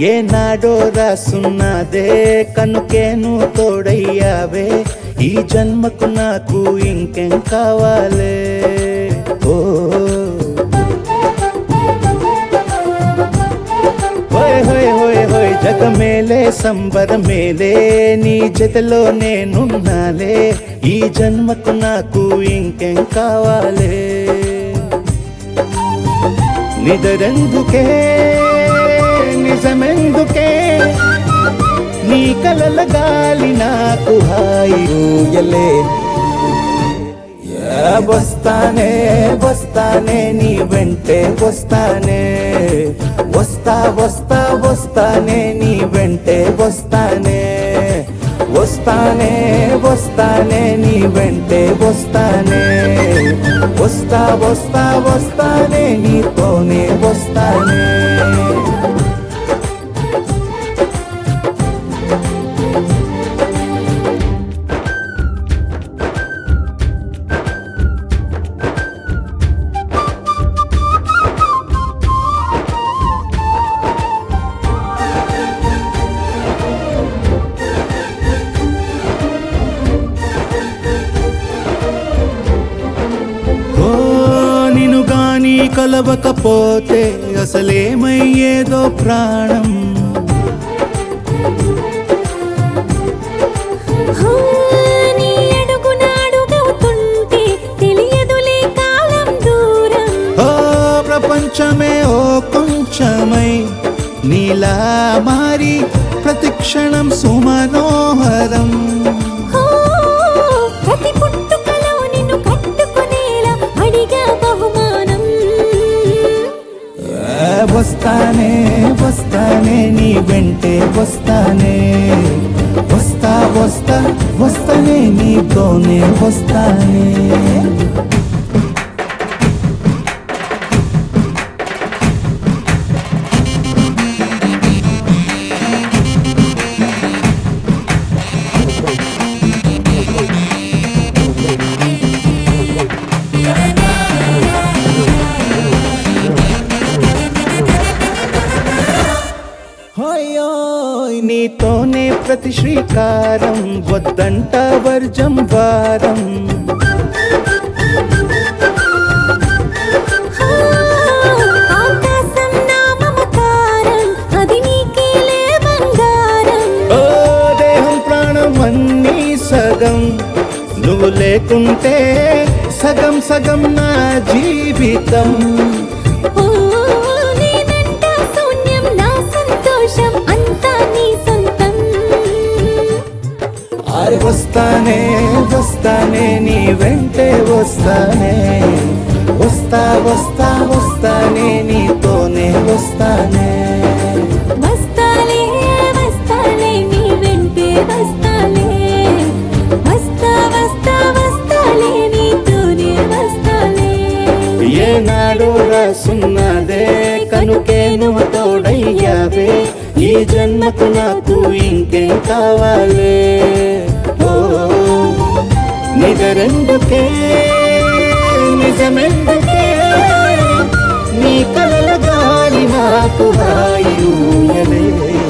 ఏనాడో రాసున్నదే కనుకేను తోడయ్యావే ఈ జన్మకు నాకు ఇంకేం కావాలే ఓ హోయ్ హోయ్ హోయ్ హోయ్ జగమేలే సంబరమేలే నీ జతలో నేనున్నాలే ఈ జన్మకు నాకు ఇంకేం కావాలే నిదరెందుకే నిజమెందుకే నీ కలల గాలి నాకు హాయిలే వస్తానే వస్తానే నీ వెంటే వస్తానే వస్తా వస్తా వస్తానే నీ వెంటే వస్తానే వస్తానే వస్తానే నీ వెంటే వస్తానే వస్తా వస్తా వస్తానే నీతోనే వస్తానే కలవకపోతే అసలేమయ్యేదో ప్రాణం నీ అడుగునాడుగవుతుంటే తెలియదులే కాలం దూరం ఓ ప్రపంచమే ఓ కొంచెమై నీలా మారి ప్రతిక్షణం సుమనోహరం ప్రతి పుట్టుకలో నిన్ను కట్టుకునేలా అడిగా బహుమానం వస్తానే వస్తానే నీ వెంటే వస్తానే వస్తా వస్తా వస్తానే నీతోనే వస్తానే నీతోనే ప్రతి శ్రీకారం వద్దంట వర్జం వారం ఆకాశం నా మమకారం అది నీకేలే బంగారం ఓ దేహం ప్రాణం అన్నీ సగం నువ్వు లేకుంటే సగం సగం నా జీవితం వస్తానే వస్తానే నీ వెంటే వస్తానే వస్తా వస్తా వస్తానే నీతోనే వస్తానే వస్తాలే వస్తాలే నీ వెంటే వస్తాలే వస్తా వస్తా వస్తాలే నీతోనే వస్తాలే ఏనాడు రాసున్నదే కనుకేను తోడయ్యావే ఈ జన్మకు నాకు ఇంకేం కావాలే నిజరెందుకే నిజమెందుకే నీ కలల గాలి నాకు హాయిలే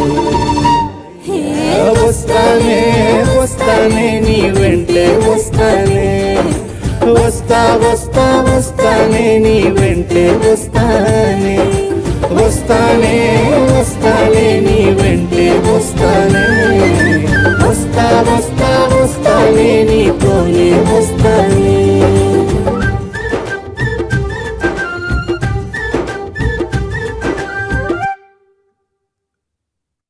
వస్తానే వస్తానే నీ వెంటే వస్తానే వస్తా వస్తా వస్తానే నీ వెంటే వస్తానే వస్తానే వస్తానే నీ వెంటే వస్తానే వస్తా వస్తా వస్తానే నీతోనే వస్తానే